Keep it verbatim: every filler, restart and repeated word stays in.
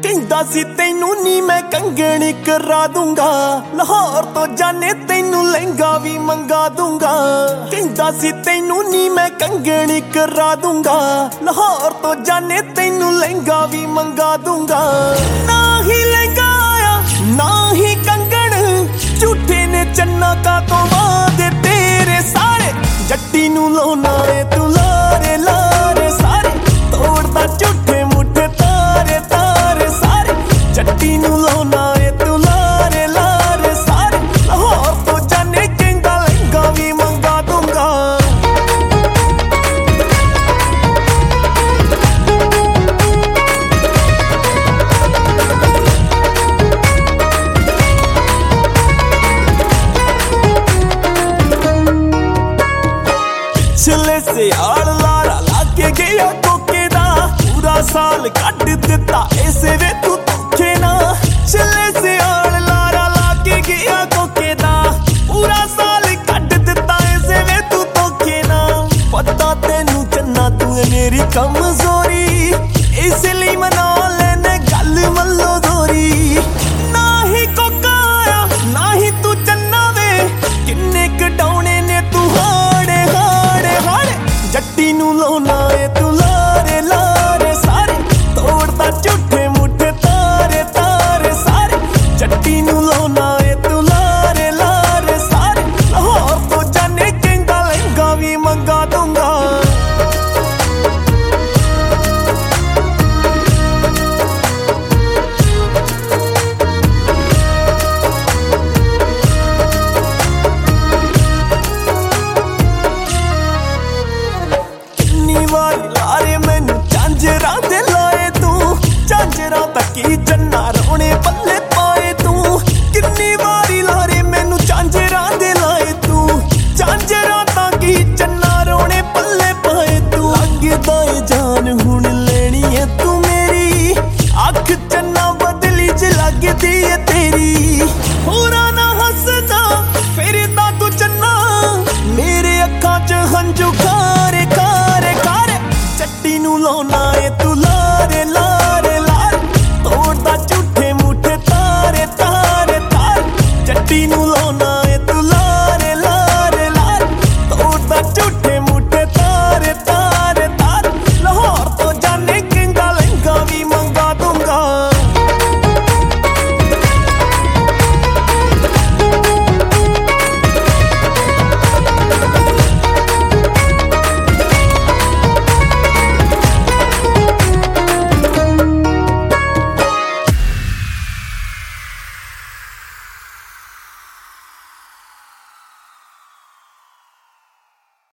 ਕਹਿੰਦਾ ਸੀ ਤੈਨੂੰ ਨੀ ਮੈਂ ਕੰਗਣੀ ਕਰਾ ਦੂੰਗਾ, ਲਾਹੌਰ ਤੋਂ ਜਾਣੇ ਤੈਨੂੰ ਲਹਿੰਗਾ ਵੀ ਮੰਗਾ ਦੂੰਗਾ। ਕਹਿੰਦਾ ਸੀ ਤੈਨੂੰ ਨੀ ਮੈਂ ਕੰਗਣੀ ਕਰਾ ਦੂੰਗਾ, ਲਾਹੌਰ ਤੋਂ ਜਾਣੇ ਤੈਨੂੰ ਲਹਿੰਗਾ ਵੀ ਮੰਗਾ ਦੂੰਗਾ। ਨਾ ਹੀ ਲਹਿੰਗਾ ਆਇਆ ਨਾ ਹੀ ਕੰਗਣ, ਝੂਠੇ ਨੇ ਚੰਨਾ ਕਾ ਤੋਂ ਵਾਦੇ ਤੇਰੇ ਸਾਰੇ। ਜੱਟੀ ਨੂੰ ਲਾਉਣਾ ਏ ਤੂੰ ਲਾਰੇ ਲਾਰੇ ਸਾਰੇ, ਤੋੜਦਾ ਝੂਠੇ ਮੁੱਠੇ ਤਾਰੇ ਤਾਰੇ ਸਾਰੇ। ਜੱਟੀ ਨੂੰ ਲਾਉਣਾ ਏ ਤੂੰ ਲਾਰੇ ਲਾਰੇ ਸਾਰੇ, ਲਾਹੌਰ ਤੋਂ ਜਾਣੇ ਕਹਿੰਦਾ ਲਹਿੰਗਾ ਵੀ ਮੰਗਾ ਦੂੰਗਾ। ਪਿਛਲੇ ਸਿਆਲ ਲਾਰਾ ਲਾਗੇ ਗਿਆ ਕੋਕੇ ਦਾ, ਪੂਰਾ ਸਾਲ ਕੱਢ ਦਿੱਤਾ ਇਸੇ ਵੇ ਤੂੰ ਧੋਖੇ ਨਾ। ਪਿਛਲੇ ਸਿਆਲ ਲਾਰਾ ਲਾਗੇ ਗਿਆ ਕੋਕੇ ਦਾ, ਪੂਰਾ ਸਾਲ ਕੱਢ ਦਿੱਤਾ ਇਸੇ ਵੇ ਤੂੰ ਧੋਖੇ ਨਾ। ਪਤਾ ਤੈਨੂੰ ਚੰਨਾ ਤੂੰ ਏ ਮੇਰੀ ਕਮਜ਼ੋਰੀ, ਇਸ ਲਈ ਮਨਾ ਲੈਨੇ ਗੱਲ ਮੱਲੋ ਦੋਰੀ। ਨਾ ਹੀ ਕੋਕਾ ਆਇਆ ਨਾ ਹੀ ਤੂੰ ਚੰਨਾ ਵੇ, ਕਿੰਨੇ ਕਢਾਉਣੇ ਨੇ ਤੂੰ ਹਾੜੇ ਹਾੜੇ ਹਾੜੇ। ਜੱਟੀ ਨੂੰ ਲਾਉਣਾ ਏ ਤੂੰ ਲਾਰੇ ਲਾਰੇ ਸਾਰੇ, ਤੋੜਦਾ ਝੂਠੇ ਮੁੱਠੇ ਤਾਰੇ ਤਾਰੇ ਸਾਰੇ। ਜੱਟੀ ਨੂੰ ਲਾਉਣਾ ਏ ਤੂੰ ਲਾਰੇ ਲਾਰੇ ਸਾਰੇ, ਲਾਹੌਰ ਤੋਂ ਜਾਣੇ ਕਹਿੰਦਾ ਲਹਿੰਗਾ ਵੀ ਮੰਗਾ ਦੂੰਗਾ। ਕਿੰਨੀ ਵਾਰੀ ਲਾਰੇ ਮੈਨੂੰ ਝਾਂਜਰਾਂ ਦੇ ਲਾਏ ਤੂੰ, ਝਾਂਜਰਾਂ ਤੱਕੀ ਚੰਨਾ ਰੋਣੇ ਪੱਲੇ ਪਾਏ ਤੂੰ। ਕਿੰਨੀ ਵਾਰੀ ਲਾਰੇ ਮੈਨੂੰ ਝਾਂਜਰਾਂ ਦੇ ਲਾਏ ਤੂੰ, ਝਾਂਜਰਾਂ ਤੱਕੀ ਚੰਨਾ ਰੋਣੇ ਪੱਲੇ ਪਾਏ ਤੂੰ। ਲੱਗਦਾ ਏ ਜਾਨ ਹੁਣ ਲੈਣੀ ਏ ਤੂੰ ਮੇਰੀ, ਅੱਖ ਚੰਨਾ ਬਦਲੀ ਜ ਲੱਗਦੀ ਏ ਤੇਰੀ।